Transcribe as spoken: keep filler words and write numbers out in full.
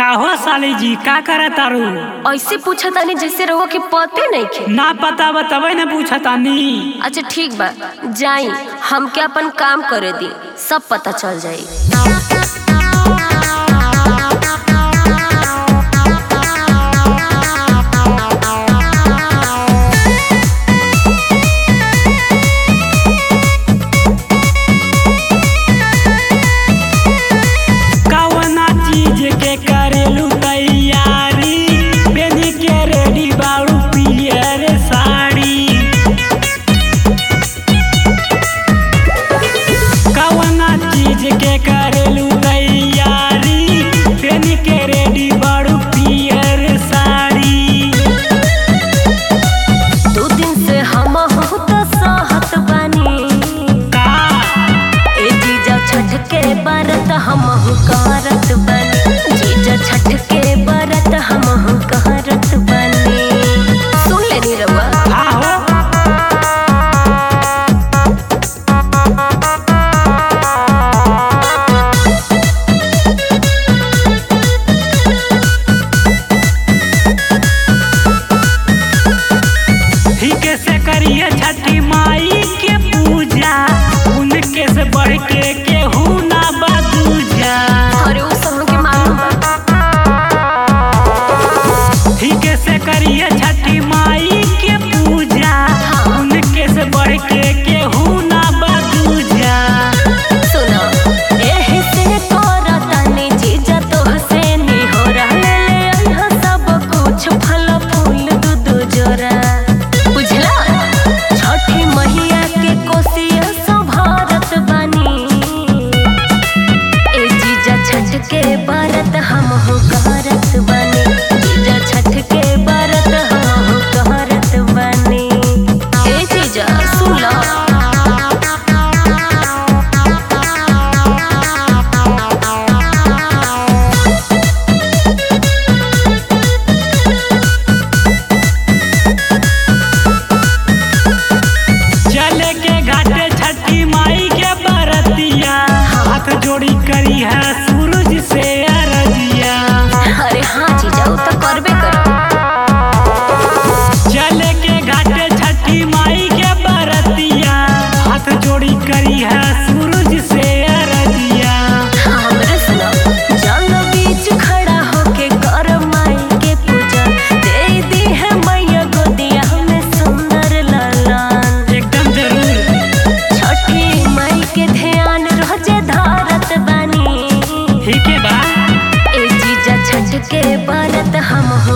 का हो साली जी का करे तारू? ऐसे पूछा तानी जैसे रहो कि पते नहीं खे। ना पता बतावे न पूछा तानी। अच्छा ठीक बा, जाई हम क्या अपन काम करे दी, सब पता चल जाई। छठी माई के पूजा उनके से बढ़ के केहू ना बदूजा। अरे उस हम के मालूम बा। ठीक से करिए छठी माई के पूजा, उनके से बढ़ के केहू ना बदूजा। सुनो एही से करतानी जीजा तोहसे नी हो रहले यहाँ सब कुछ फल फूल दूध जोरा, बुझला? छठी मैया के कोसिया संभारत बानी, ए जीजा छठ के व्रत हम हो करत बानी, जीजा छठ के व्रत हम हो करत बानी। ए जीजा सुन लो। चले के घाटे छठी माई के बरतिया, हाथ जोड़ी करी है सूरज से अरजिया। अरे हाँ जीजा वो तो करबे करो। चले के घाटे छठी माई के बरतिया, हाथ जोड़ी करी है सूरज से अरजिया। हमरे सुनो जल बीच खड़ा होके कर माई के पूजा, दे दी है मैया गोदिया में सुंदर लालन। एकदम जरूर छठी माई के ध्यान रोजे धारत बानी, ठीक है बा। ए जीजा छठ के व्रत हम